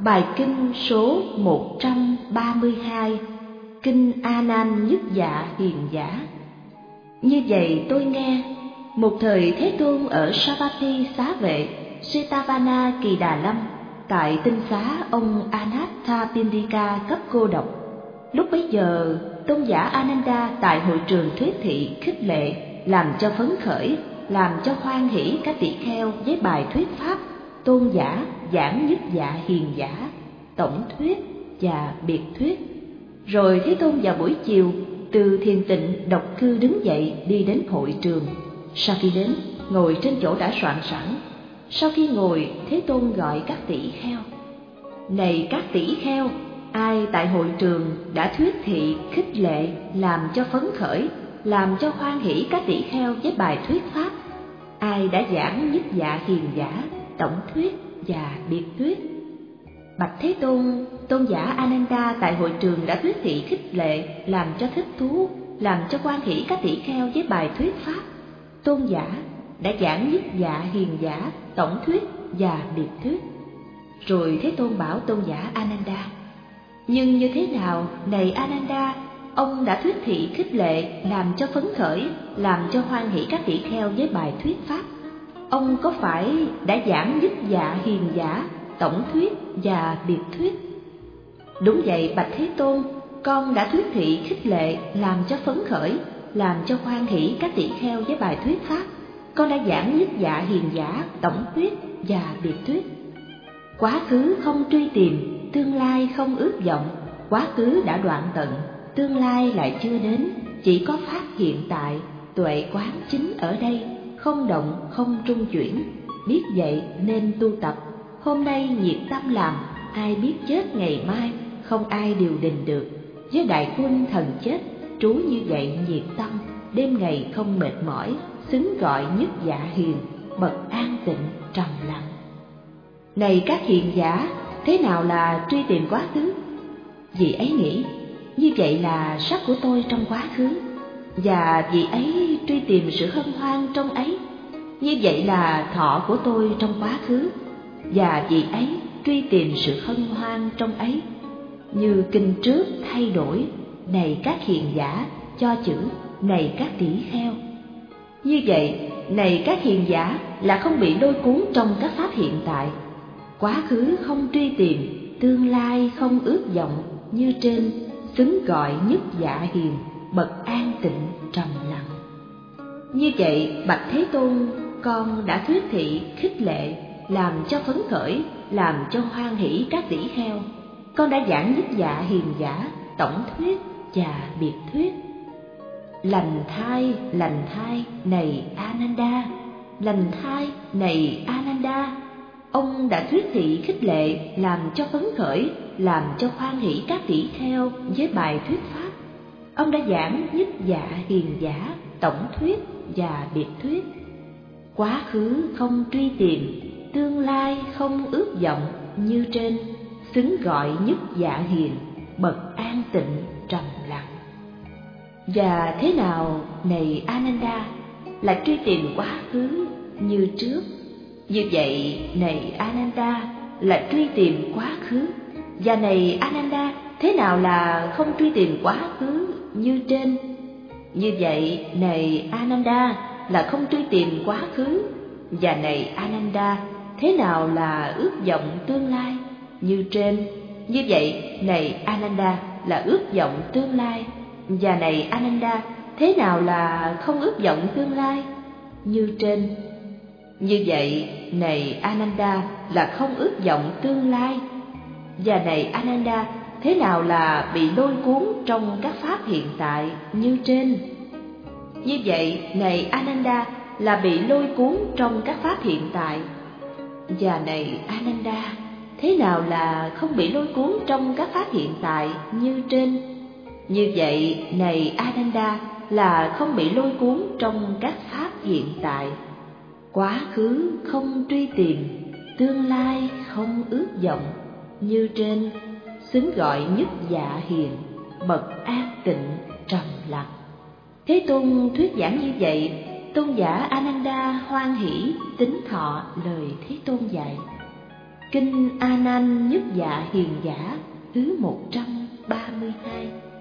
Bài kinh số 132, Kinh A Nan Nhất Dạ Hiền Giả. Như vậy tôi nghe, một thời Thế Tôn ở Savatthi Xá Vệ, Jetavana Kỳ Đà Lâm, tại tinh xá ông Anathapindika cấp cô độc. Lúc bấy giờ, tôn giả Ananda tại hội trường thuyết thị khích lệ, làm cho phấn khởi, làm cho hoan hỷ các tỷ kheo với bài thuyết pháp tôn giả giảng Nhất Dạ Hiền Giả, tổng thuyết và biệt thuyết. Rồi Thế Tôn vào buổi chiều từ thiền tịnh độc cư đứng dậy đi đến hội trường. Sau khi đến, ngồi trên chỗ đã soạn sẵn. Sau khi ngồi, Thế Tôn gọi các tỷ kheo: Này các tỷ kheo, ai tại hội trường đã thuyết thị khích lệ, làm cho phấn khởi, làm cho hoan hỷ các tỷ kheo với bài thuyết pháp? Ai đã giảng Nhất Dạ Hiền Giả, tổng thuyết và biệt thuyết? Bạch Thế Tôn, tôn giả Ananda tại hội trường đã thuyết thị khích lệ, làm cho thích thú, làm cho hoan hỷ các tỷ kheo với bài thuyết pháp. Tôn giả đã giảng Nhất Dạ Hiền Giả, tổng thuyết và biệt thuyết. Rồi Thế Tôn bảo tôn giả Ananda: Nhưng như thế nào, này Ananda, ông đã thuyết thị khích lệ, làm cho phấn khởi, làm cho hoan hỷ các tỷ kheo với bài thuyết pháp? Ông có phải đã giảng Nhất Dạ Hiền Giả, tổng thuyết và biệt thuyết? Đúng vậy, bạch Thế Tôn, con đã thuyết thị khích lệ, làm cho phấn khởi, làm cho hoan hỷ các tỷ kheo với bài thuyết pháp. Con đã giảng Nhất Dạ Hiền Giả, tổng thuyết và biệt thuyết. Quá khứ không truy tìm, tương lai không ước vọng. Quá khứ đã đoạn tận, tương lai lại chưa đến, chỉ có pháp hiện tại. Tuệ quán chính ở đây, không động không trung chuyển. Biết vậy nên tu tập, hôm nay nhiệt tâm làm, ai biết chết ngày mai, không ai điều đình được. Với đại quân thần chết, trú như vậy nhiệt tâm, đêm ngày không mệt mỏi, xứng gọi Nhất Dạ Hiền, bậc an tịnh trầm lặng. Này các hiền giả, thế nào là truy tìm quá khứ? Vị ấy nghĩ, như vậy là sắc của tôi trong quá khứ, và vị ấy truy tìm sự hân hoan trong ấy. Như vậy là thọ của tôi trong quá khứ, và vị ấy truy tìm sự hân hoan trong ấy. Như kinh trước thay đổi, này các hiền giả, cho chữ này các tỷ kheo. Như vậy, này các hiền giả, là không bị lôi cuốn trong các pháp hiện tại. Quá khứ không truy tìm, tương lai không ước vọng, như trên, xứng gọi Nhất Dạ Hiền, bậc an tịnh trầm lặng. Như vậy, bạch Thế Tôn, con đã thuyết thị khích lệ, làm cho phấn khởi, làm cho hoan hỷ các tỷ kheo. Con đã giảng Nhất Dạ Hiền Giả, tổng thuyết và biệt thuyết. Lành thai, này Ananda, lành thai, này Ananda, ông đã thuyết thị khích lệ, làm cho phấn khởi, làm cho hoan hỷ các tỷ kheo với bài thuyết pháp. Ông đã giảng Nhất Dạ Hiền Giả, tổng thuyết và biệt thuyết. Quá khứ không truy tìm, tương lai không ước vọng, như trên, xứng gọi Nhất Dạ Hiền, bậc an tịnh trầm lặng. Và thế nào, này Ananda, là truy tìm quá khứ như trước? Như vậy, này Ananda, là truy tìm quá khứ. Và này Ananda, thế nào là không truy tìm quá khứ như trên? Như vậy, này Ananda, là không truy tìm quá khứ. Và này Ananda, thế nào là ước vọng tương lai như trên? Như vậy, này Ananda, là ước vọng tương lai. Và này Ananda, thế nào là không ước vọng tương lai như trên? Như vậy, này Ananda, là không ước vọng tương lai. Và này Ananda, thế nào là bị lôi cuốn trong các pháp hiện tại như trên? Như vậy, này Ananda, là bị lôi cuốn trong các pháp hiện tại. Và này Ananda, thế nào là không bị lôi cuốn trong các pháp hiện tại như trên? Như vậy, này Ananda, là không bị lôi cuốn trong các pháp hiện tại. Quá khứ không truy tìm, tương lai không ước vọng, như trên, xứng gọi Nhất Dạ Hiền, bậc an tịnh trầm lặng. Thế Tôn thuyết giảng như vậy, tôn giả Ananda hoan hỷ tín thọ lời Thế Tôn dạy. Kinh A Nan Nhất Nhất Dạ Hiền Giả thứ 132.